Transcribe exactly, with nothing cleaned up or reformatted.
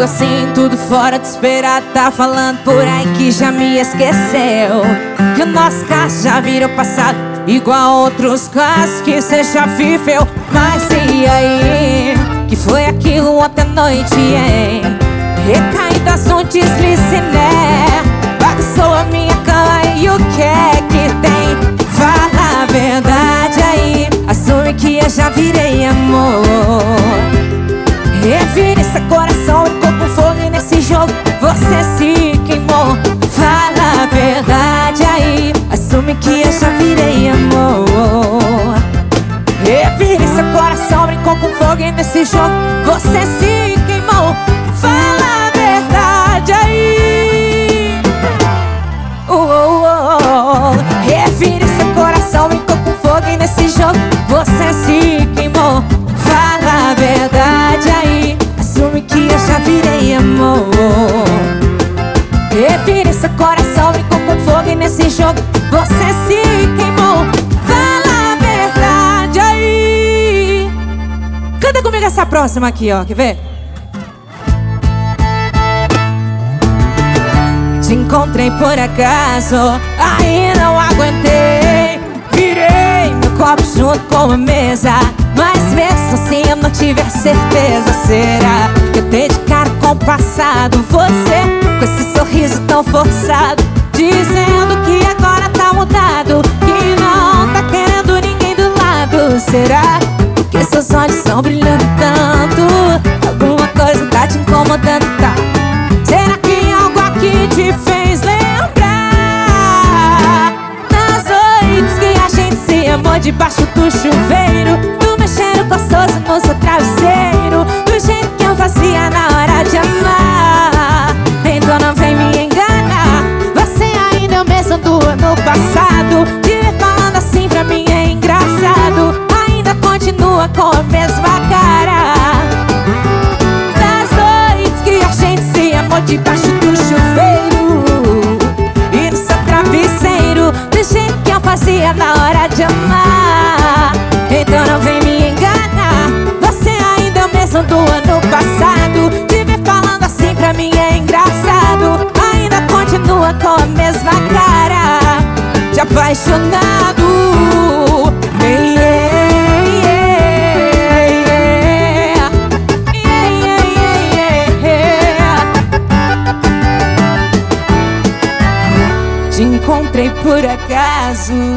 comigo assim, tudo fora de esperar. Tá falando por aí que já me esqueceu, que o nosso caso já virou passado, igual outros casos que cê já viveu. Mas e aí, que foi aquilo ontem à noite, hein? Recaídas no deslize, né? Bagunçou a minha cama e o que é que tem? Fala a verdade aí, assume que eu já virei amor. Revira esse coração e ficou com fogo nesse jogo, você se queimou. Fala a verdade aí, assume que eu já virei amor. Revira esse coração, brincou com fogo nesse jogo, você se queimou. Fala a verdade aí. Oh, oh, oh. Revira esse coração, brincou com fogo nesse jogo, você se queimou. Fala a verdade aí, assume que eu já virei amor. Revira esse coração, brincou com fogo nesse jogo, você se queimou. Fala a verdade aí. Canta comigo essa próxima aqui, ó, quer ver? Te encontrei por acaso, aí não aguentei. Virei meu copo junto com a mesa, mas mesmo assim eu não tive a certeza. Será que eu dei de cara com o passado? Você com esse sorriso tão forçado, dizendo que agora tá mudado, que não tá querendo ninguém do lado. Será que seus olhos estão brilhando tanto? Alguma coisa tá te incomodando, tá? Será que algo aqui te fez lembrar das noites que a gente se amou debaixo do chuveiro, do meu cheiro gostoso no seu travesseiro, do jeito que eu fazia na hora de amar? Então não vem me enganar, você ainda é o mesmo do ano passado. Te ver falando assim pra mim é engraçado, ainda continua com a mesma cara. Das noites que a gente se amou debaixo do chuveiro e no seu travesseiro, do jeito que eu fazia na hora de amar. Então não vem me enganar, você ainda é o mesmo do ano passado. Te ver falando assim pra mim é engraçado, ainda continua com a mesma cara de apaixonado. Yeah, yeah, yeah, yeah, yeah. Te encontrei por acaso.